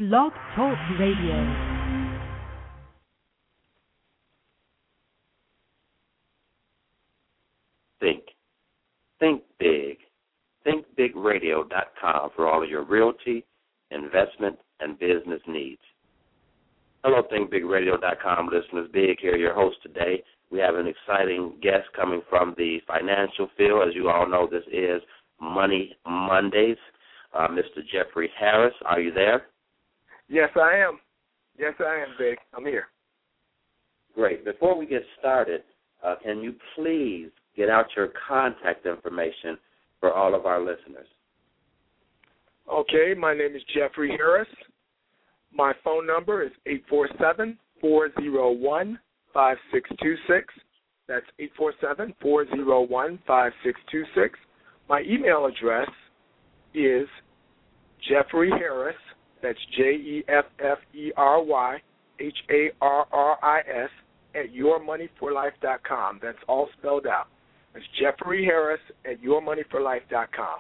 Blog Talk Radio. Think big. ThinkBigRadio.com for all of your realty, investment, and business needs. Hello, ThinkBigRadio.com listeners. Big here, your host today. We have an exciting guest coming from the financial field. As you all know, this is Money Mondays. Mr. Jeffrey Harris, are you there? Yes, I am. Yes, I am, Big. I'm here. Great. Before we get started, can you please get out your contact information for all of our listeners? Okay, my name is Jeffrey Harris. My phone number is 847-401-5626. That's 847-401-5626. My email address is Jeffrey Harris, that's JEFFERYHARRIS, at yourmoneyforlife.com. That's all spelled out. It's Jeffrey Harris at yourmoneyforlife.com.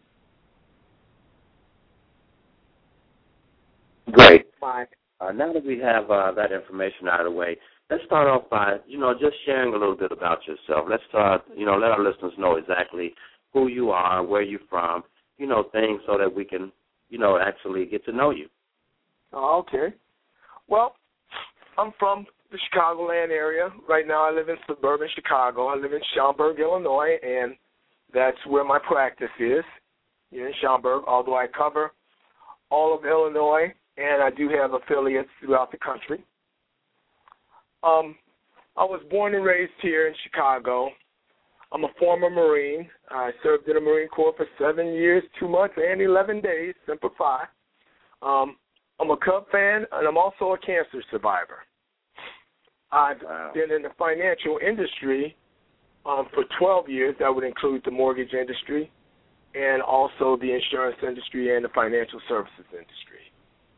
Great. Now that we have that information out of the way, let's start off by, just sharing a little bit about yourself. Let's start, let our listeners know exactly who you are, where you're from, things so that we can, actually get to know you. Okay. Well, I'm from the Chicagoland area. Right now I live in suburban Chicago. I live in Schaumburg, Illinois, and that's where my practice is, in Schaumburg, although I cover all of Illinois, and I do have affiliates throughout the country. I was born and raised here in Chicago. I'm a former Marine. I served in the Marine Corps for 7 years, 2 months, and 11 days, Semper Fi. I'm a Cub fan, and I'm also a cancer survivor. I've been in the financial industry for 12 years. That would include the mortgage industry and also the insurance industry and the financial services industry.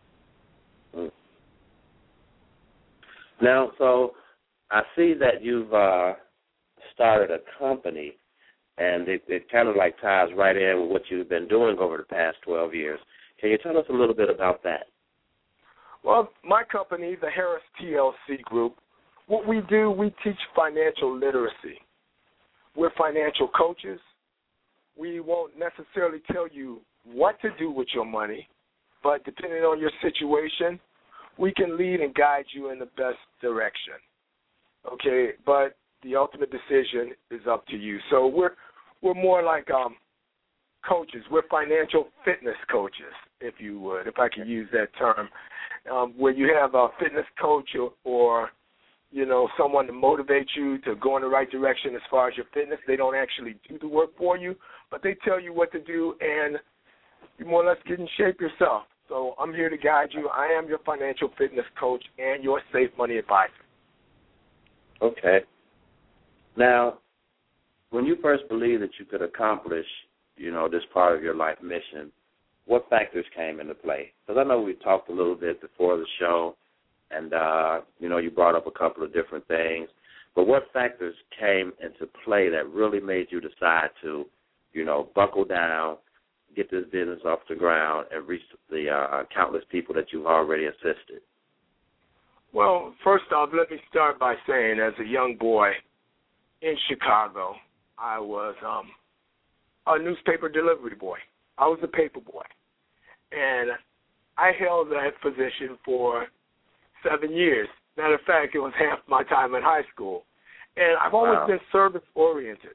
Now, so I see that you've started a company, and it kind of like ties right in with what you've been doing over the past 12 years. Can you tell us a little bit about that? Well, my company, the Harris TLC Group, what we do, we teach financial literacy. We're financial coaches. We won't necessarily tell you what to do with your money, but depending on your situation, we can lead and guide you in the best direction. Okay, but the ultimate decision is up to you. So we're more like coaches. We're financial fitness coaches, if you would, if I could use that term, where you have a fitness coach or someone to motivate you to go in the right direction as far as your fitness. They don't actually do the work for you, but they tell you what to do, and you more or less get in shape yourself. So I'm here to guide you. I am your financial fitness coach and your safe money advisor. Okay. Now, when you first believed that you could accomplish, this part of your life mission, what factors came into play? Because I know we talked a little bit before the show, and, you brought up a couple of different things. But what factors came into play that really made you decide to, buckle down, get this business off the ground, and reach the countless people that you've already assisted? Well, first off, let me start by saying, as a young boy in Chicago, I was a newspaper delivery boy. I was a paper boy. And I held that position for 7 years. Matter of fact, it was half my time in high school. And I've always been service-oriented.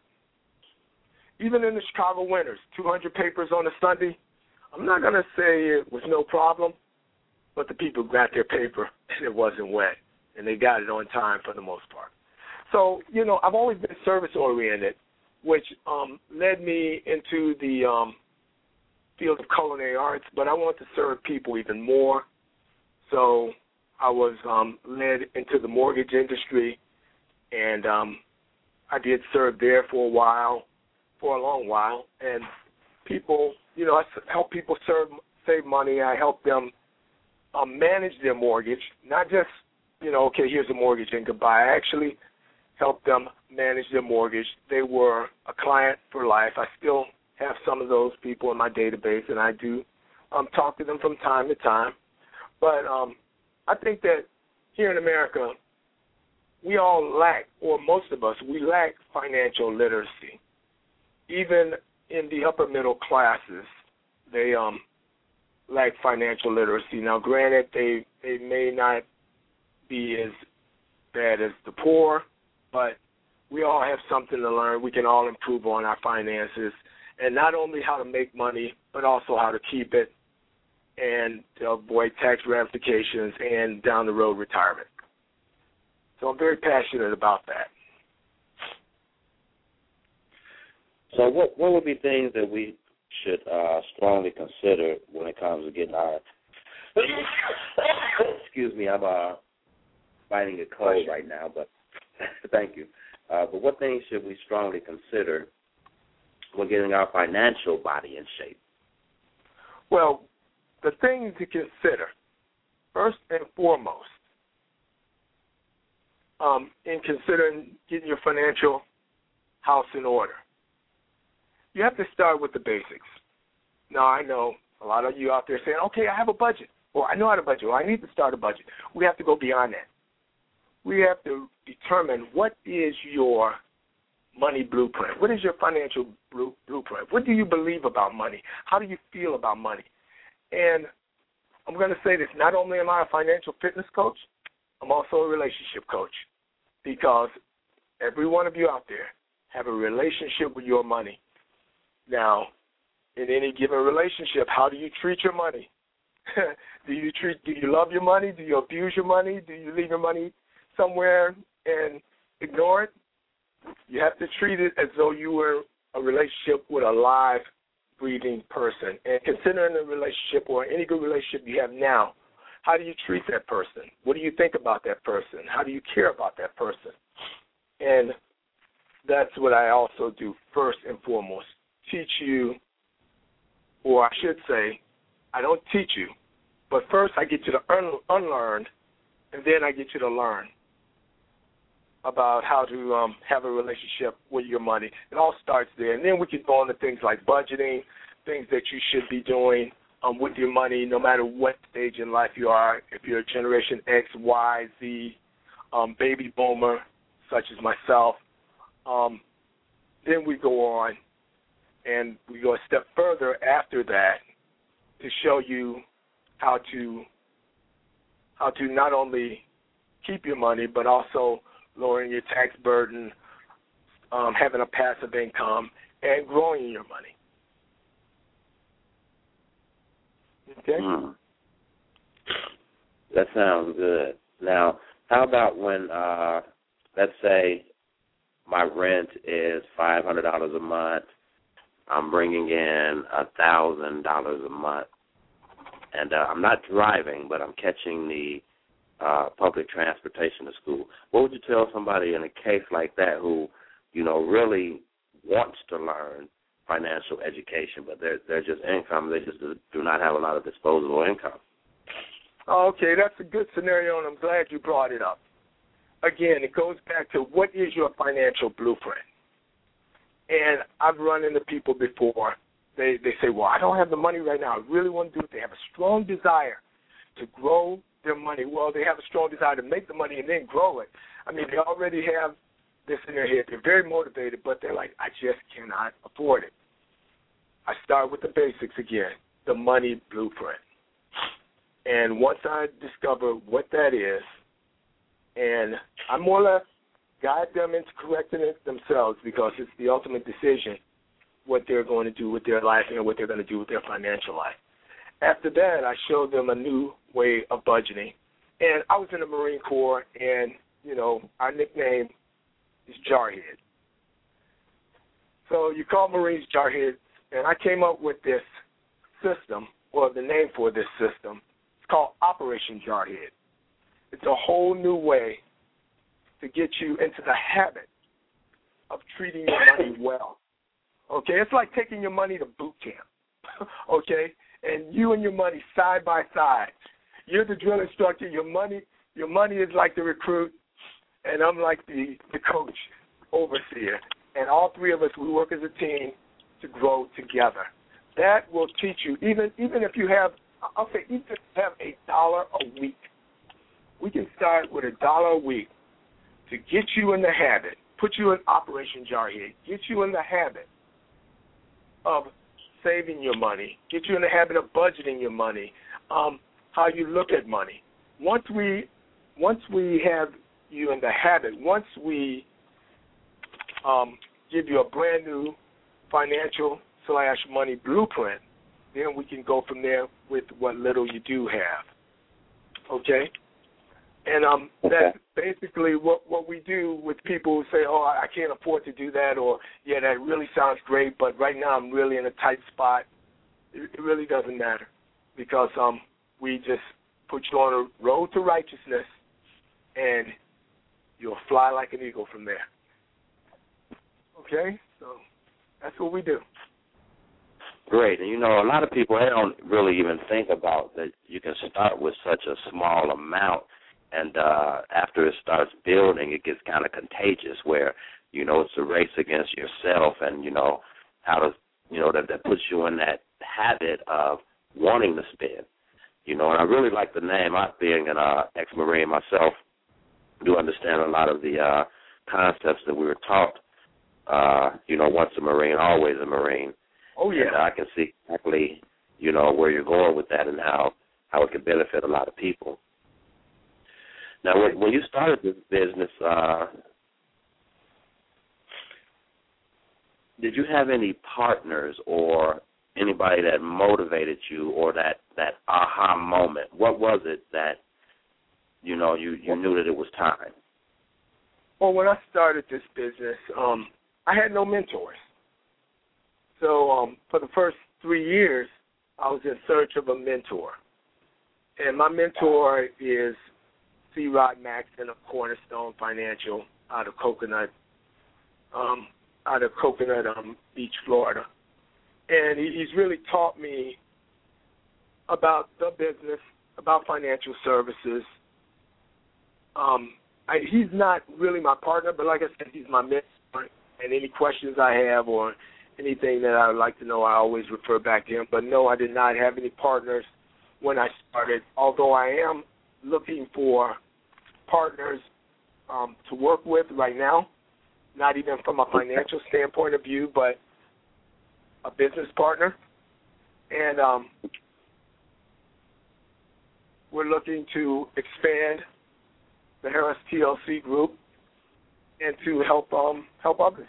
Even in the Chicago winters, 200 papers on a Sunday, I'm not going to say it was no problem, but the people got their paper and it wasn't wet, and they got it on time for the most part. So, I've always been service-oriented, which led me into the field of culinary arts, but I wanted to serve people even more. So I was led into the mortgage industry, and I did serve there for a long while. And people, I help people save money. I help them manage their mortgage, not just, okay, here's a mortgage and goodbye. I actually help them manage their mortgage. They were a client for life. I still have some of those people in my database, and I do talk to them from time to time. But I think that here in America, we all lack, or most of us, we lack financial literacy. Even in the upper middle classes, they lack financial literacy. Now, granted, they may not be as bad as the poor, but we all have something to learn. We can all improve on our finances, and not only how to make money, but also how to keep it and to avoid tax ramifications and down the road retirement. So I'm very passionate about that. So what would be things that we should strongly consider when it comes to getting our excuse me, I'm fighting a cold right now, but thank you. But what things should we strongly consider when getting our financial body in shape? Well, the things to consider, first and foremost, in considering getting your financial house in order, you have to start with the basics. Now, I know a lot of you out there saying, okay, I have a budget, or I know how to budget, or I need to start a budget. We have to go beyond that. We have to determine what is your money blueprint. What is your financial blueprint? What do you believe about money? How do you feel about money? And I'm going to say this, not only am I a financial fitness coach, I'm also a relationship coach, because every one of you out there have a relationship with your money. Now, in any given relationship, how do you treat your money? Do you love your money? Do you abuse your money? Do you leave your money somewhere and ignore it? You have to treat it as though you were a relationship with a live, breathing person. And considering the relationship or any good relationship you have now, how do you treat that person? What do you think about that person? How do you care about that person? And that's what I also do first and foremost. Teach you, or I should say, I don't teach you, but first I get you to unlearn, and then I get you to learn about how to have a relationship with your money. It all starts there, and then we can go on to things like budgeting, things that you should be doing with your money, no matter what stage in life you are. If you're a Generation X, Y, Z, baby boomer, such as myself, then we go on, and we go a step further after that to show you how to not only keep your money, but also lowering your tax burden, having a passive income, and growing your money. Okay? That sounds good. Now, how about when, let's say, my rent is $500 a month, I'm bringing in $1,000 a month, and I'm not driving, but I'm catching the public transportation to school. What would you tell somebody in a case like that who, really wants to learn financial education, but they're just income, they just do not have a lot of disposable income? Okay, that's a good scenario, and I'm glad you brought it up. Again, it goes back to what is your financial blueprint? And I've run into people before. They say, well, I don't have the money right now. I really want to do it. They have a strong desire to grow their money. Well, they have a strong desire to make the money and then grow it. I mean, they already have this in their head. They're very motivated, but they're like, I just cannot afford it. I start with the basics again, the money blueprint. And once I discover what that is, and I more or less guide them into correcting it themselves, because it's the ultimate decision what they're going to do with their life and what they're going to do with their financial life. After that, I show them a new way of budgeting. And I was in the Marine Corps, and, our nickname is Jarhead. So you call Marines Jarheads, and I came up with this system, or the name for this system. It's called Operation Jarhead. It's a whole new way to get you into the habit of treating your money well. Okay, it's like taking your money to boot camp. Okay, and you and your money side by side. You're the drill instructor. Your money is like the recruit, and I'm like the coach, overseer. And all three of us, we work as a team to grow together. That will teach you, even if you have, I'll say, even if you have $1 We can start with $1 a week to get you in the habit, put you in Operation Jarhead, get you in the habit of saving your money, get you in the habit of budgeting your money, how you look at money. Once we have you in the habit, once we give you a brand new financial/money blueprint, then we can go from there with what little you do have. Okay? And that's basically what we do with people who say, oh, I can't afford to do that, or, yeah, that really sounds great, but right now I'm really in a tight spot. It really doesn't matter, because we just put you on a road to righteousness, and you'll fly like an eagle from there. Okay? So that's what we do. Great. And, a lot of people, they don't really even think about that you can start with such a small amount, and after it starts building, it gets kind of contagious where, it's a race against yourself, and, how to, that puts you in that habit of wanting to spend. And I really like the name. I, being an ex-Marine myself, do understand a lot of the concepts that we were taught. Once a Marine, always a Marine. Oh, yeah. And I can see exactly, where you're going with that and how it can benefit a lot of people. Now, when you started this business, did you have any partners or anybody that motivated you, or that aha moment? What was it that, you knew that it was time? Well, when I started this business, I had no mentors. So for the first 3 years, I was in search of a mentor. And my mentor is C. Rod Maxson of Cornerstone Financial out of Coconut Beach, Florida. And he's really taught me about the business, about financial services. He's not really my partner, but like I said, he's my mentor. And any questions I have or anything that I would like to know, I always refer back to him. But no, I did not have any partners when I started, although I am looking for partners to work with right now, not even from a financial standpoint of view, but a business partner. And we're looking to expand the Harris TLC group and to help others.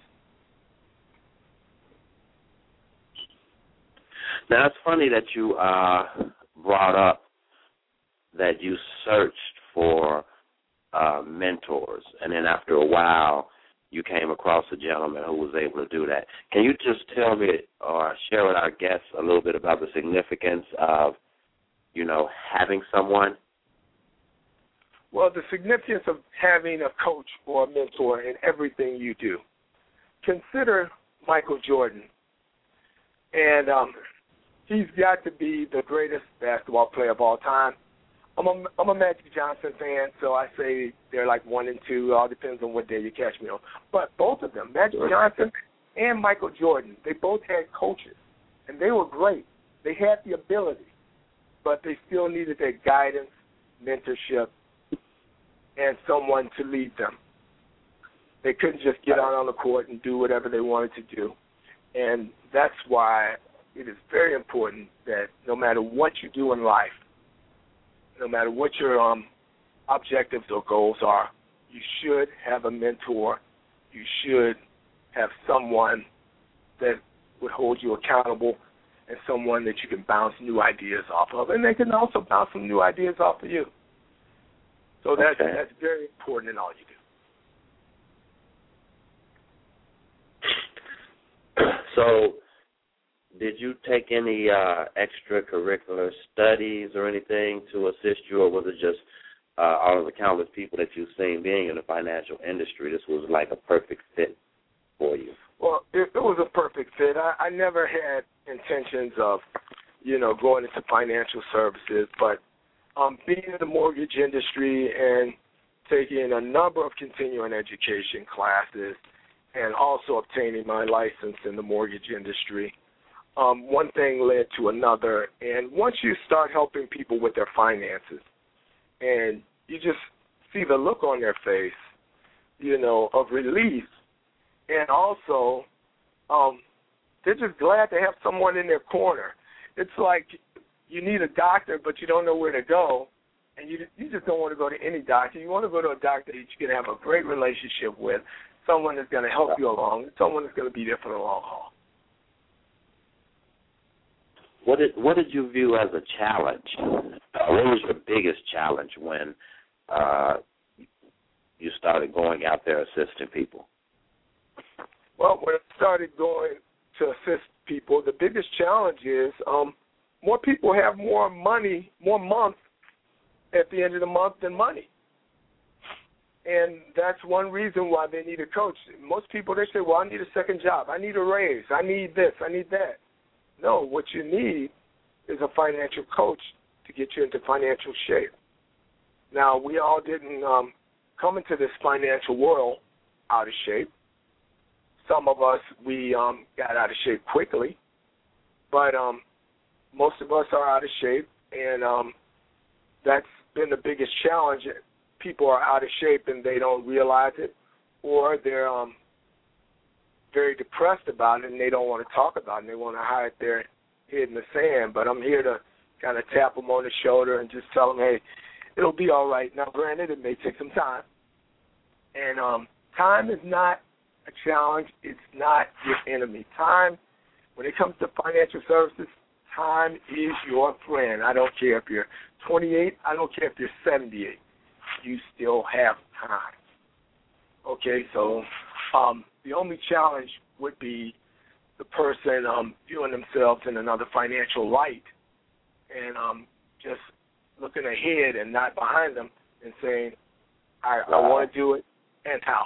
Now, it's funny that you brought up that you searched for mentors, and then after a while you came across a gentleman who was able to do that. Can you just tell me or share with our guests a little bit about the significance of, having someone? Well, the significance of having a coach or a mentor in everything you do. Consider Michael Jordan. And he's got to be the greatest basketball player of all time. I'm a Magic Johnson fan, so I say they're like 1 and 2. It all depends on what day you catch me on. But both of them, Magic Johnson and Michael Jordan, they both had coaches, and they were great. They had the ability, but they still needed that guidance, mentorship, and someone to lead them. They couldn't just get out on the court and do whatever they wanted to do. And that's why it is very important that no matter what you do in life, no matter what your objectives or goals are, you should have a mentor. You should have someone that would hold you accountable and someone that you can bounce new ideas off of. And they can also bounce some new ideas off of you. So that's very important in all you do. So did you take any extracurricular studies or anything to assist you, or was it just all of the countless people that you've seen being in the financial industry, this was like a perfect fit for you? Well, it was a perfect fit. I never had intentions of, going into financial services, but being in the mortgage industry and taking a number of continuing education classes and also obtaining my license in the mortgage industry, one thing led to another. And once you start helping people with their finances and you just see the look on their face, of relief. And also, they're just glad to have someone in their corner. It's like you need a doctor, but you don't know where to go, and you just don't want to go to any doctor. You want to go to a doctor that you can have a great relationship with, someone that's going to help you along, someone that's going to be there for the long haul. What did you view as a challenge? What was your biggest challenge when you started going out there assisting people? Well, when I started going to assist people, the biggest challenge is more people have more money, more month at the end of the month than money. And that's one reason why they need a coach. Most people, they say, well, I need a second job. I need a raise. I need this. I need that. No, what you need is a financial coach to get you into financial shape. Now, we all didn't come into this financial world out of shape. Some of us, we got out of shape quickly, but most of us are out of shape, and that's been the biggest challenge. People are out of shape and they don't realize it, or they're very depressed about it and they don't want to talk about it and they want to hide their head in the sand. But I'm here to kind of tap them on the shoulder and just tell them, hey, it'll be all right. Now, granted, it may take some time. And time is not a challenge. It's not your enemy. Time, when it comes to financial services, time is your friend. I don't care if you're 28. I don't care if you're 78. You still have time. Okay, so the only challenge would be the person viewing themselves in another financial light and just looking ahead and not behind them and saying, I want to do it, and how.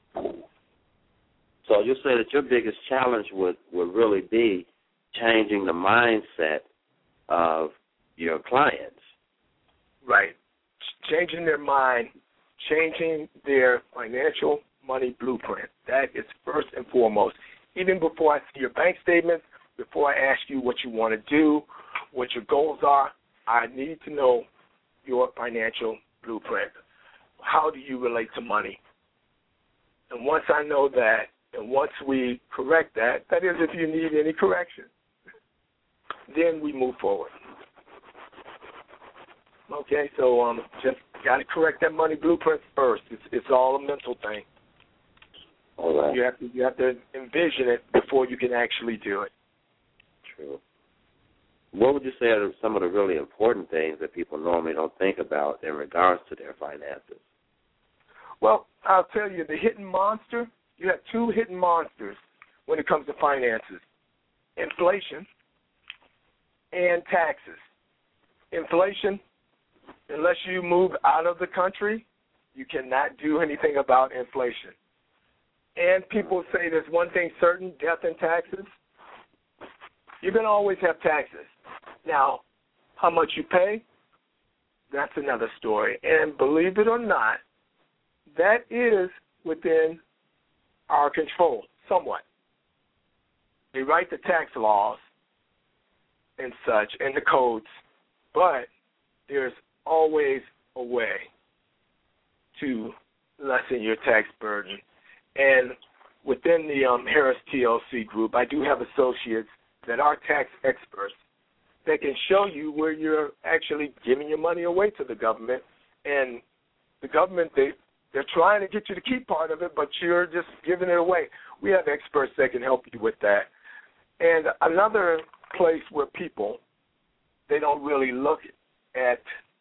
So you say that your biggest challenge would really be changing the mindset of your clients. Right. Changing their mind, changing their financial money blueprint. That is first and foremost. Even before I see your bank statements, before I ask you what you want to do, what your goals are, I need to know your financial blueprint. How do you relate to money? And once I know that, and once we correct that, that is if you need any correction, then we move forward. Okay, so just got to correct that money blueprint first. It's all a mental thing. All right. You have to envision it before you can actually do it. True. What would you say are some of the really important things that people normally don't think about in regards to their finances? Well, I'll tell you, the hidden monster, you have two hidden monsters when it comes to finances: inflation and taxes. Inflation, unless you move out of the country, you cannot do anything about inflation. And people say there's one thing certain, death and taxes. You're going to always have taxes. Now, how much you pay, that's another story. And believe it or not, that is within our control, somewhat. They write the tax laws and such, and the codes, but there's always a way to lessen your tax burden. And within the Harris TLC group, I do have associates that are tax experts that can show you where you're actually giving your money away to the government. And the government, they're trying to get you to keep part of it, but you're just giving it away. We have experts that can help you with that. And another place where people, they don't really look at,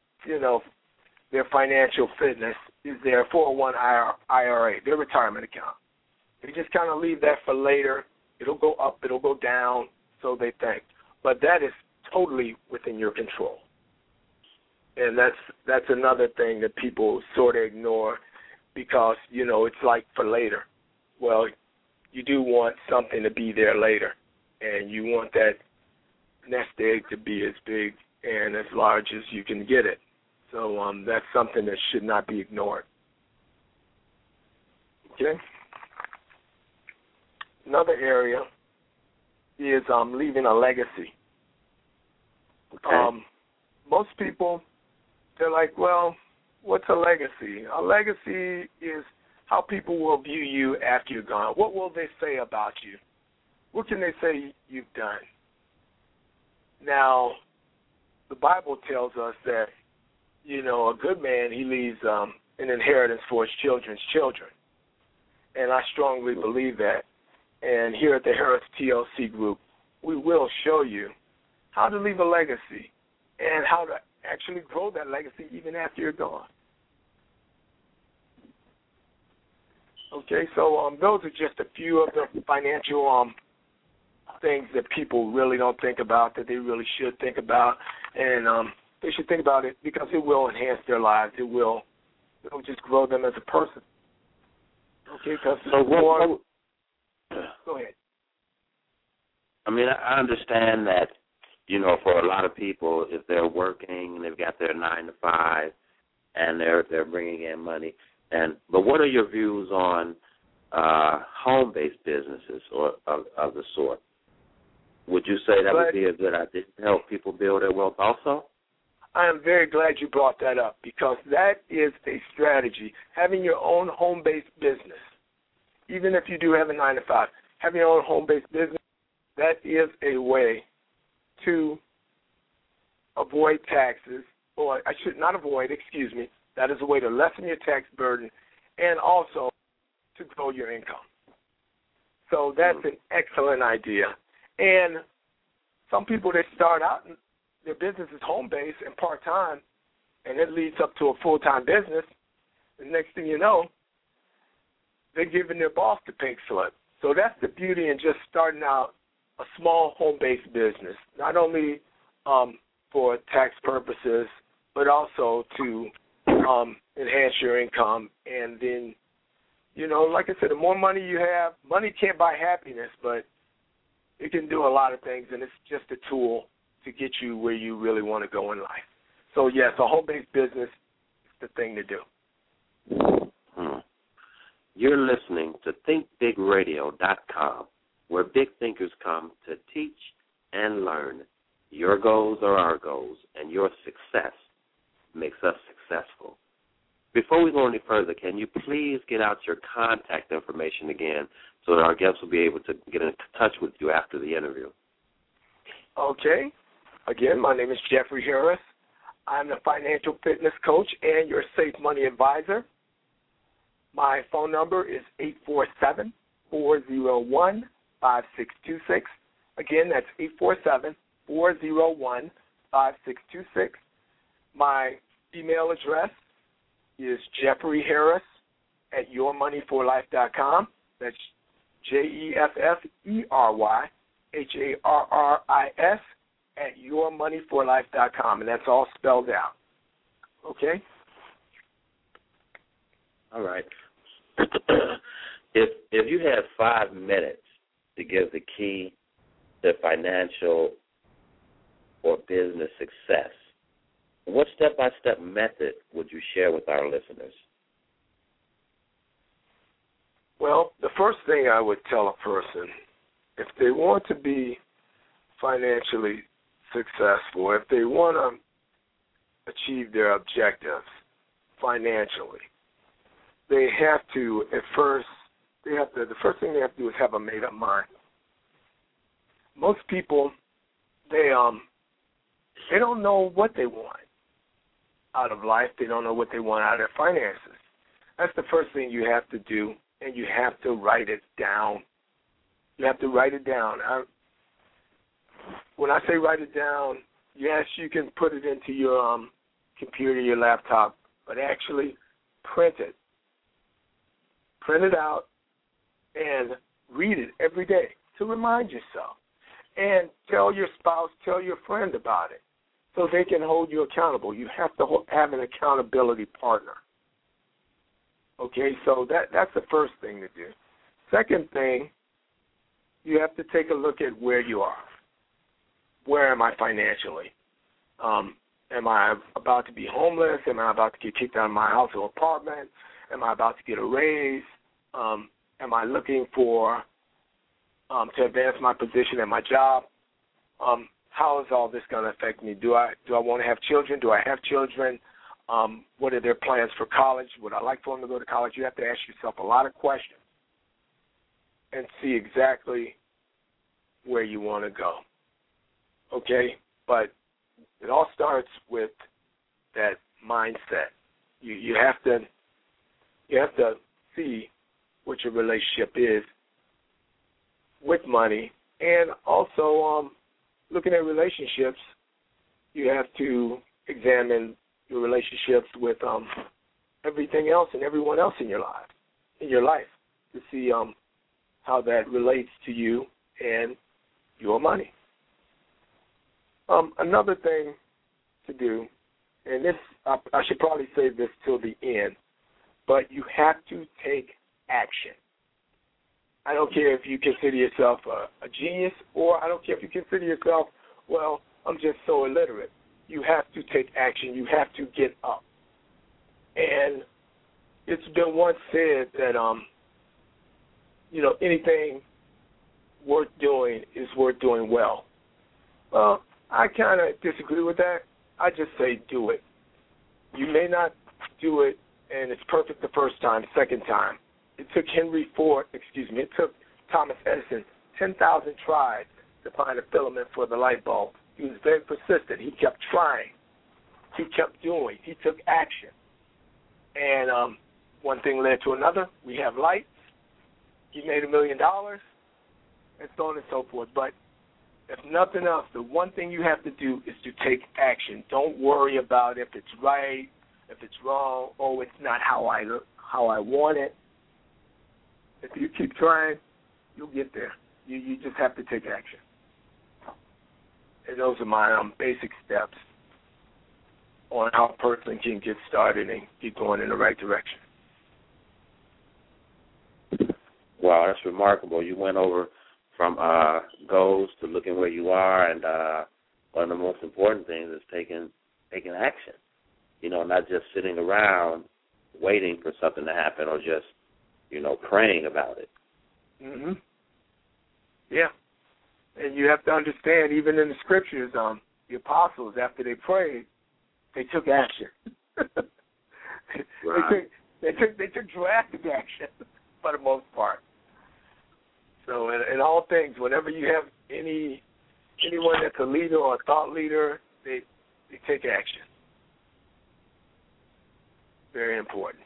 their financial fitness is their 401 IRA, their retirement account. They just kind of leave that for later. It'll go up, it'll go down, so they think. But that is totally within your control. And that's another thing that people sort of ignore because, it's like for later. Well, you do want something to be there later, and you want that nest egg to be as big and as large as you can get it. So that's something that should not be ignored. Okay? Another area is leaving a legacy. Okay. Most people, they're like, well, what's a legacy? A legacy is how people will view you after you're gone. What will they say about you? What can they say you've done? Now, the Bible tells us that, a good man, he leaves an inheritance for his children's children. And I strongly believe that. And here at the Harris TLC Group, we will show you how to leave a legacy and how to actually grow that legacy even after you're gone. Okay, so those are just a few of the financial things that people really don't think about, that they really should think about, and they should think about it because it will enhance their lives. It'll just grow them as a person. Okay, because go ahead. I mean, I understand that, for a lot of people, if they're working and they've got their 9 to 5 and they're bringing in money, but what are your views on home-based businesses or of the sort? Would you say that would be a good idea to help people build their wealth also? I am very glad you brought that up because that is a strategy. Having your own home-based business, even if you do have a 9 to 5, having your own home-based business, that is a way to avoid taxes, or I should not avoid, excuse me. That is a way to lessen your tax burden and also to grow your income. So that's an excellent idea. And some people, they start out and their business is home-based and part-time, and it leads up to a full-time business. The next thing you know, they're giving their boss the pink slip. So that's the beauty in just starting out a small home-based business, not only for tax purposes, but also to enhance your income. And then, like I said, the more money you have, money can't buy happiness, but it can do a lot of things, and it's just a tool to get you where you really want to go in life. So, yes, a home-based business is the thing to do. You're listening to ThinkBigRadio.com, where big thinkers come to teach and learn. Your goals are our goals, and your success makes us successful. Before we go any further, can you please get out your contact information again so that our guests will be able to get in touch with you after the interview? Okay. Again, my name is Jeffrey Harris. I'm the financial fitness coach and your safe money advisor. My phone number is 847-401-5626. Again, that's 847-401-5626. My email address is jeffreyharris@yourmoneyforlife.com. That's JEFFERYHARRIS @yourmoneyforlife.com, and that's all spelled out. Okay? All right. If you had 5 minutes to give the key to financial or business success, what step-by-step method would you share with our listeners? Well, the first thing I would tell a person, if they want to be financially successful, if they want to achieve their objectives financially, they have to, the first thing they have to do is have a made-up mind. Most people, they don't know what they want out of life. They don't know what they want out of their finances. That's the first thing you have to do, and you have to write it down. You have to write it down. When I say write it down, yes, you can put it into your computer, your laptop, but actually print it. Print it out and read it every day to remind yourself. And tell your spouse, tell your friend about it so they can hold you accountable. You have to have an accountability partner. Okay, so that's the first thing to do. Second thing, you have to take a look at where you are. Where am I financially? Am I about to be homeless? Am I about to get kicked out of my house or apartment? Am I about to get a raise? Am I looking for to advance my position at my job? How is all this going to affect me? Do I want to have children? Do I have children? What are their plans for college? Would I like for them to go to college? You have to ask yourself a lot of questions and see exactly where you want to go. Okay? But it all starts with that mindset. You have to see what your relationship is with money, and also looking at relationships, you have to examine your relationships with everything else and everyone else in your life to see how that relates to you and your money. Another thing to do, and this I should probably save this till the end, but you have to take action. I don't care if you consider yourself a genius, or I don't care if you consider yourself, well, I'm just so illiterate. You have to take action. You have to get up. And it's been once said that, anything worth doing is worth doing well. Well, I kind of disagree with that. I just say do it. You may not do it, and it's perfect the first time, second time. It took it took Thomas Edison 10,000 tries to find a filament for the light bulb. He was very persistent. He kept trying. He kept doing. He took action. And one thing led to another. We have lights. He made $1 million, and so on and so forth. But if nothing else, the one thing you have to do is to take action. Don't worry about if it's right, if it's wrong, it's not how I want it. If you keep trying, you'll get there. You just have to take action. And those are my basic steps on how a person can get started and get going in the right direction. Wow, that's remarkable. You went over from goals to looking where you are, and one of the most important things is taking action. Not just sitting around waiting for something to happen or just, praying about it. Mm-hmm. Yeah. And you have to understand, even in the scriptures, the apostles, after they prayed, they took action. Right. They took drastic action for the most part. So in all things, whenever you have anyone that's a leader or a thought leader, they take action. Very important.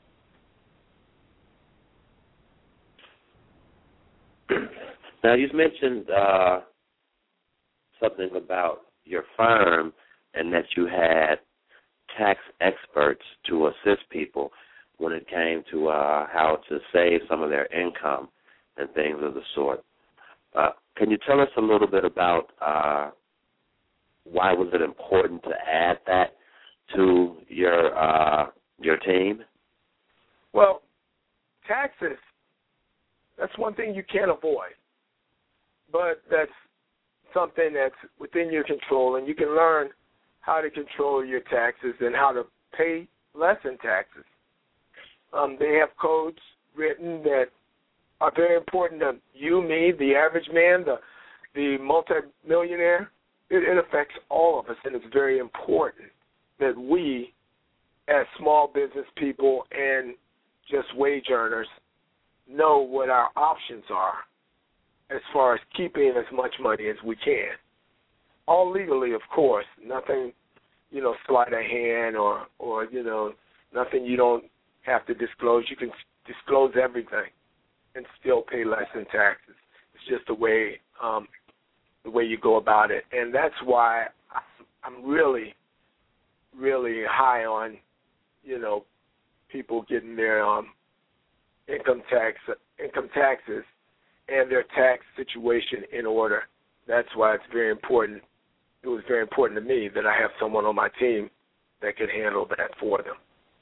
Now, you mentioned something about your firm and that you had tax experts to assist people when it came to how to save some of their income and things of the sort. Can you tell us a little bit about why was it important to add that to your team? Well, taxes, that's one thing you can't avoid. But that's something that's within your control, and you can learn how to control your taxes and how to pay less in taxes. They have codes written that are very important to you, me, the average man, the multimillionaire. It affects all of us, and it's very important that we, as small business people and just wage earners, know what our options are as far as keeping as much money as we can. All legally, of course. Nothing, sleight of hand or nothing you don't have to disclose. You can disclose everything and still pay less in taxes. It's just the way you go about it. And that's why I'm really, really high on, people getting their income taxes and their tax situation in order. That's why it's very important. It was very important to me that I have someone on my team that could handle that for them.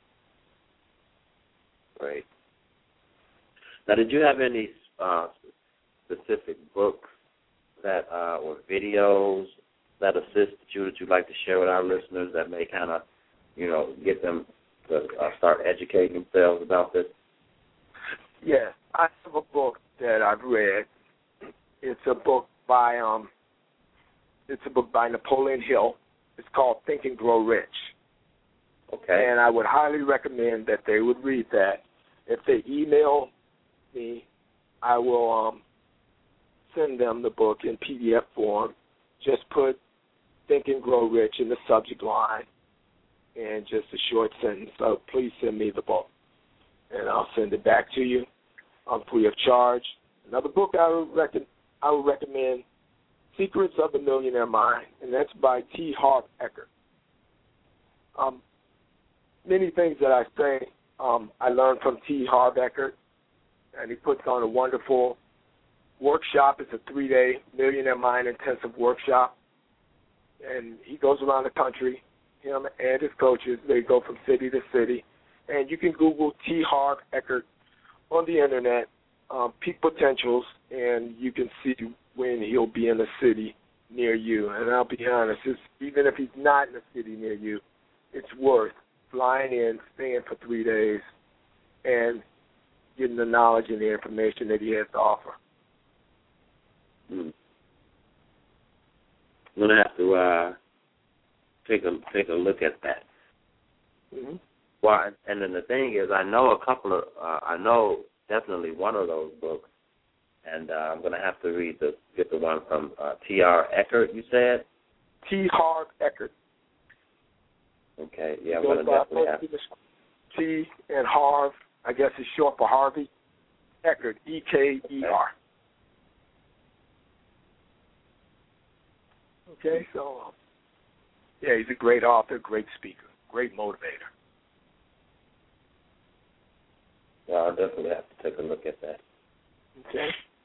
Great. Now, did you have any specific books that or videos that assist you that you'd like to share with our listeners that may kind of, get them to start educating themselves about this? Yeah, I have a book that I've read. It's a book by Napoleon Hill. It's called Think and Grow Rich. Okay. And I would highly recommend that they would read that. If they email me, I will send them the book in PDF form. Just put Think and Grow Rich in the subject line and just a short sentence. So please send me the book, and I'll send it back to you free of charge. Another book I would recommend, Secrets of the Millionaire Mind, and that's by T. Harv Eker. Many things that I say I learned from T. Harv Eker, and he puts on a wonderful workshop. It's a 3-day Millionaire Mind intensive workshop, and he goes around the country, him and his coaches. They go from city to city, and you can Google T. Harv Eker on the Internet, Peak Potentials, and you can see when he'll be in a city near you. And I'll be honest, even if he's not in a city near you, it's worth flying in, staying for 3 days, and getting the knowledge and the information that he has to offer. I'm going to have to take a look at that. Mm-hmm. Well, and then the thing is, I know definitely one of those books, and I'm going to have to get the one from T.R. Eckert, you said? T. Harv Eker. Okay, yeah, I'm going to definitely have to. T and Harv, I guess is short for Harvey. Eckert, E-K-E-R. Okay, so, yeah, he's a great author, great speaker, great motivator. Yeah, I'll definitely have to take a look at that. Okay.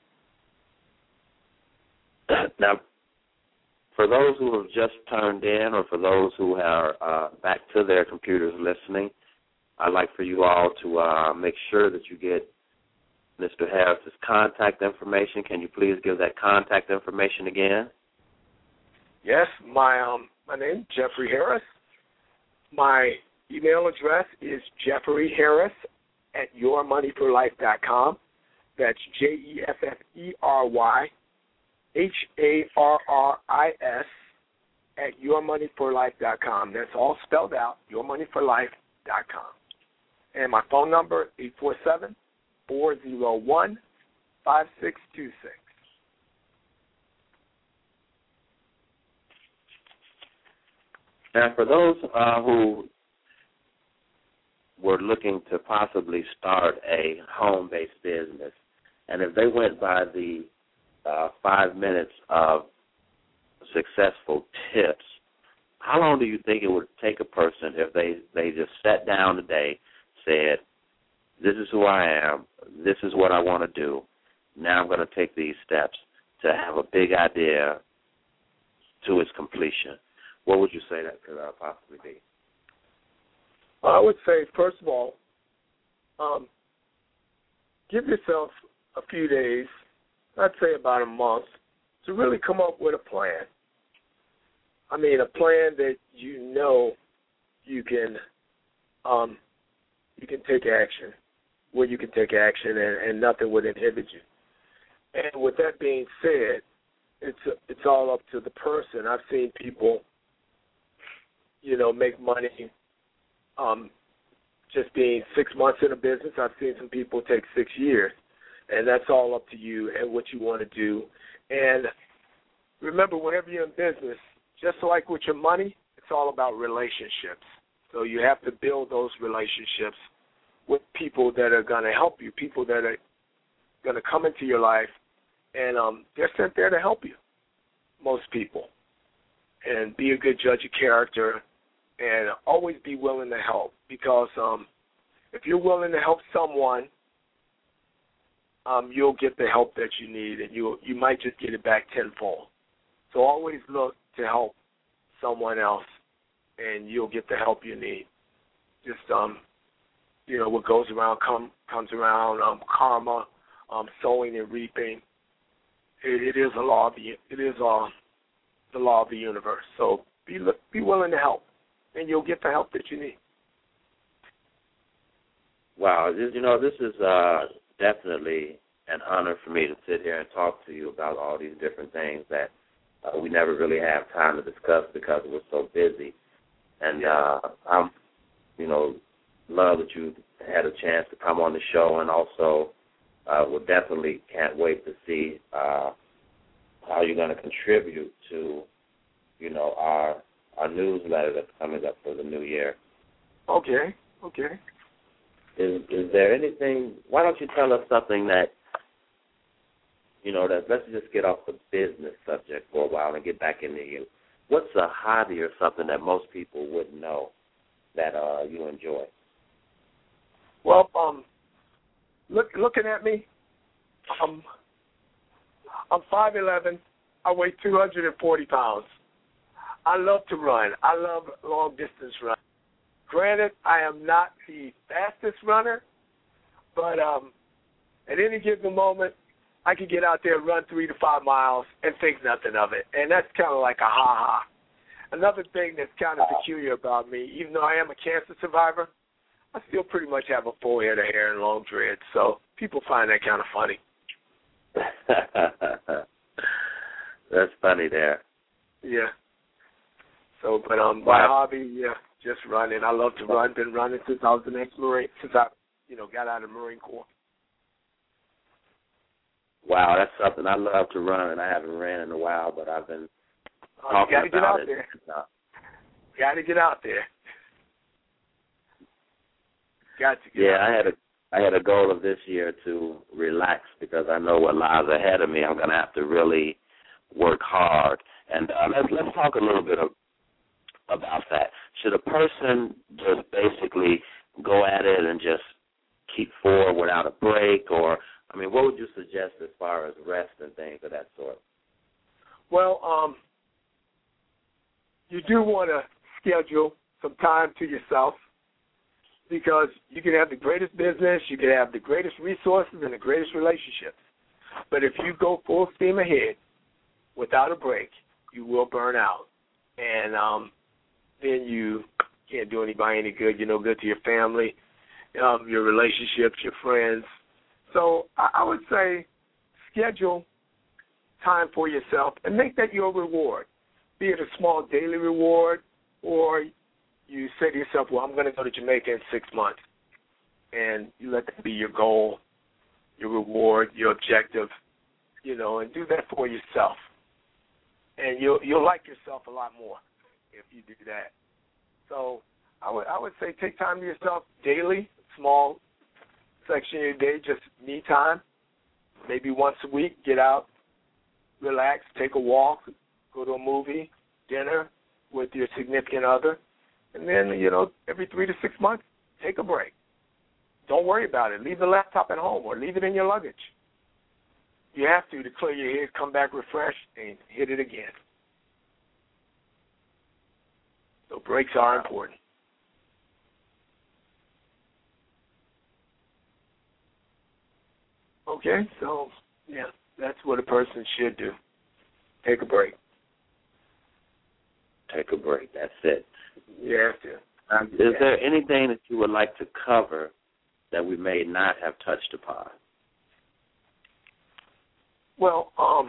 Now, for those who have just turned in, or for those who are back to their computers listening, I'd like for you all to make sure that you get Mr. Harris's contact information. Can you please give that contact information again? Yes, my name is Jeffrey Harris. My email address is jeffreyharris@yourmoneyforlife.com. That's JEFFERYHARRIS @yourmoneyforlife.com. That's all spelled out, yourmoneyforlife.com. And my phone number, 847-401-5626. Now, for those who were looking to possibly start a home-based business, and if they went by the 5 minutes of successful tips, how long do you think it would take a person if they just sat down today, said, this is who I am, this is what I want to do, now I'm going to take these steps to have a big idea to its completion? What would you say that could possibly be? I would say, first of all, give yourself a few days, I'd say about a month, to really come up with a plan. I mean, a plan that you know you can take action, where you can take action and nothing would inhibit you. And with that being said, it's all up to the person. I've seen people, make money just being 6 months in a business. I've seen some people take 6 years, and that's all up to you and what you want to do. And remember, whenever you're in business, just like with your money, it's all about relationships. So you have to build those relationships with people that are going to help you, people that are going to come into your life, and they're sent there to help you, most people. And be a good judge of character, and always be willing to help, because if you're willing to help someone, you'll get the help that you need, and you might just get it back tenfold. So always look to help someone else, and you'll get the help you need. Just what goes around comes around. Karma, sowing and reaping. It is the law of the universe. So be willing to help, and you'll get the help that you need. Wow, this is definitely an honor for me to sit here and talk to you about all these different things that we never really have time to discuss because we're so busy. And love that you had a chance to come on the show, and also we definitely can't wait to see how you're going to contribute to, our newsletter that's coming up for the new year. Okay. Is there anything? Why don't you tell us something that, that let's just get off the business subject for a while and get back into you. What's a hobby or something that most people wouldn't know that you enjoy? Well, looking at me, I'm 5'11". I weigh 240 pounds. I love to run. I love long distance run. Granted, I am not the fastest runner, but at any given moment, I can get out there, run 3 to 5 miles, and think nothing of it. And that's kind of like a ha-ha. Another thing that's kind of peculiar about me, even though I am a cancer survivor, I still pretty much have a full head of hair and long dreads. So people find that kind of funny. That's funny there. Yeah. So, but my hobby, just running. I love to run. Been running since I was an ex-Marine, since I, got out of the Marine Corps. Wow, that's something. I love to run, and I haven't ran in a while, but I've been talking about it. Got to get out there. Got to get out there. I had a goal of this year to relax because I know what lies ahead of me. I'm going to have to really work hard. And let's talk a little bit about that. Should a person just basically go at it and just keep forward without a break, or what would you suggest as far as rest and things of that sort? Well, you do want to schedule some time to yourself because you can have the greatest business, you can have the greatest resources and the greatest relationships. But if you go full steam ahead without a break, you will burn out. And then you can't do anybody any good. You're no good to your family, your relationships, your friends. So I would say schedule time for yourself and make that your reward, be it a small daily reward or you say to yourself, well, I'm going to go to Jamaica in 6 months, and you let that be your goal, your reward, your objective, and do that for yourself. And you'll like yourself a lot more if you do that. So I would say take time to yourself daily, small section of your day, just me time. Maybe once a week, get out, relax, take a walk, go to a movie, dinner with your significant other. And then, every 3 to 6 months, take a break. Don't worry about it. Leave the laptop at home or leave it in your luggage. You have to clear your head, come back refreshed, and hit it again. So breaks are important. Okay, so, that's what a person should do. Take a break. Take a break, that's it. You have to. Is there anything that you would like to cover that we may not have touched upon? Well,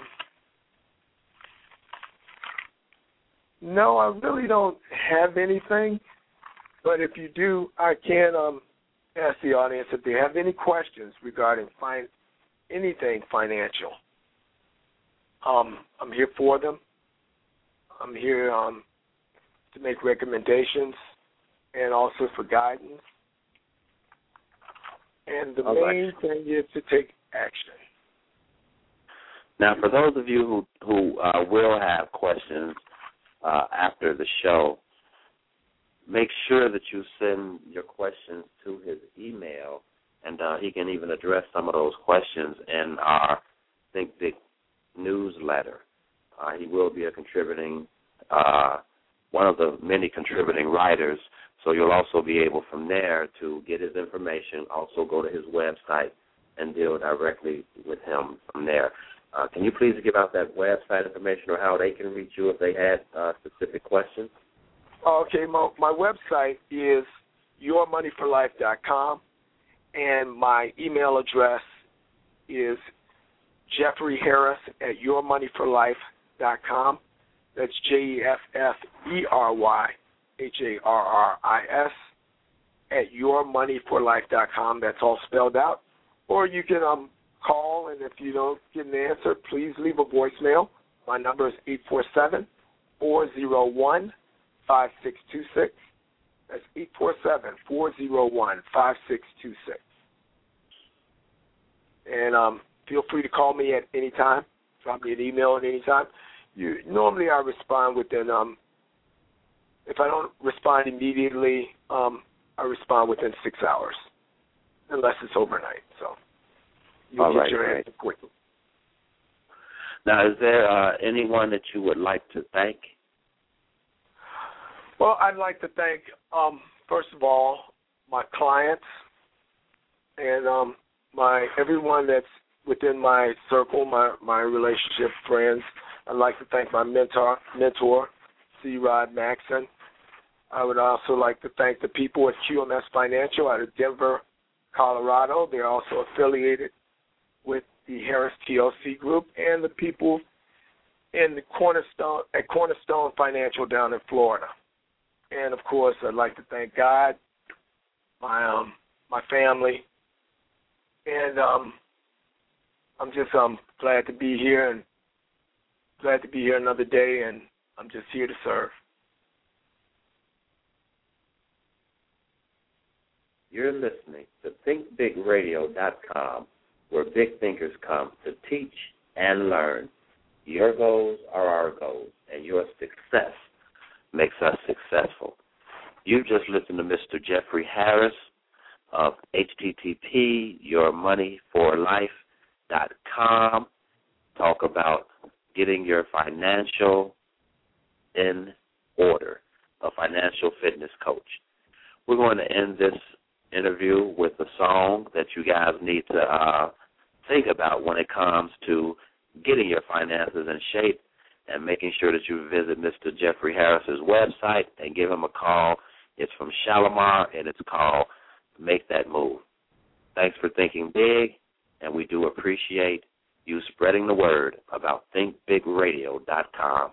no, I really don't have anything. But if you do, I can ask the audience if they have any questions regarding anything financial. I'm here for them. I'm here to make recommendations and also for guidance. And the main thing is to take action. Now, for those of you who will have questions after the show, make sure that you send your questions to his email, and he can even address some of those questions in our Think Big newsletter. He will be a contributing, one of the many contributing writers, so you'll also be able from there to get his information, also go to his website and deal directly with him from there. Can you please give out that website information or how they can reach you if they had specific questions? Okay, my website is yourmoneyforlife.com, and my email address is Jeffrey Harris at yourmoneyforlife.com. That's JeffreyHarris at yourmoneyforlife.com. That's all spelled out. Or you can call, and if you don't get an answer, please leave a voicemail. My number is 847-401-5626. That's 847-401-5626. And feel free to call me at any time. Drop me an email at any time. Normally I respond within, if I don't respond immediately, I respond within 6 hours, unless it's overnight. So you'll get your answer quickly. Now, is there anyone that you would like to thank? Well, I'd like to thank, first of all, my clients and everyone that's within my circle, my relationship friends. I'd like to thank my mentor, C. Rod Maxson. I would also like to thank the people at QMS Financial out of Denver, Colorado. They're also affiliated with the Harris TLC Group, and the people in the Cornerstone Financial down in Florida. And, of course, I'd like to thank God, my family, and I'm just glad to be here and glad to be here another day, and I'm just here to serve. You're listening to ThinkBigRadio.com, where big thinkers come to teach and learn. Your goals are our goals, and your success makes us successful. You just listened to Mr. Jeffrey Harris of http://yourmoneyforlife.com talk about getting your financial in order, a financial fitness coach. We're going to end this interview with a song that you guys need to think about when it comes to getting your finances in shape and making sure that you visit Mr. Jeffrey Harris's website and give him a call. It's from Shalimar, and it's called Make That Move. Thanks for thinking big, and we do appreciate you spreading the word about ThinkBigRadio.com.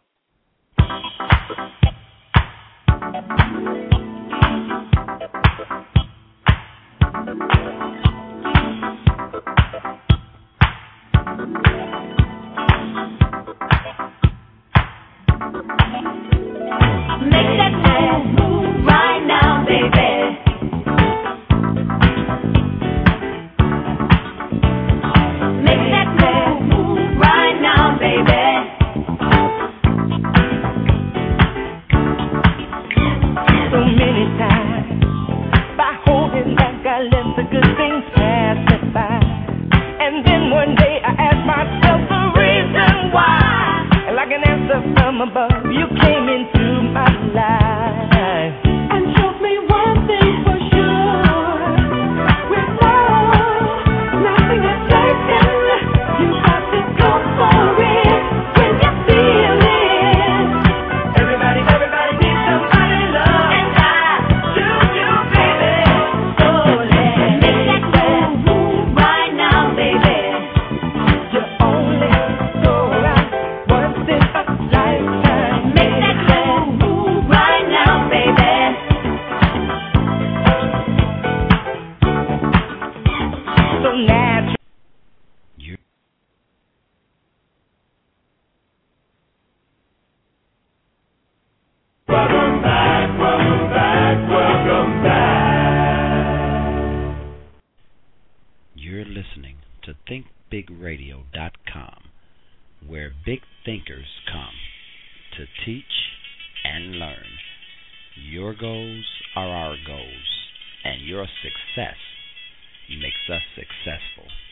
ThinkBigRadio.com, where big thinkers come to teach and learn. Your goals are our goals, and your success makes us successful.